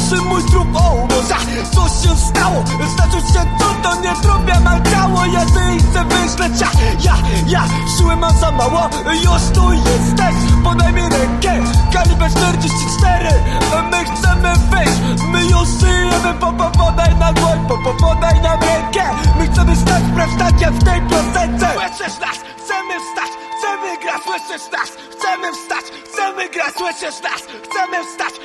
Proszę mój trup o umoza. Co się stało? Zdarzył się cud, to nie trupia mam ciało. Jadę i chcę wyjść, lecz ja siły mam za mało. Już tu jesteś, podaj mi rękę. Kaliber 44. My chcemy wyjść, my już żyjemy. Podaj nam dłoń, podaj nam rękę. My chcemy stać, wbrew tak jak w tej piosence. Słyszysz nas, chcemy wstać, chcemy grać. Słyszysz nas, chcemy wstać, chcemy grać. Słyszysz nas, chcemy wstać,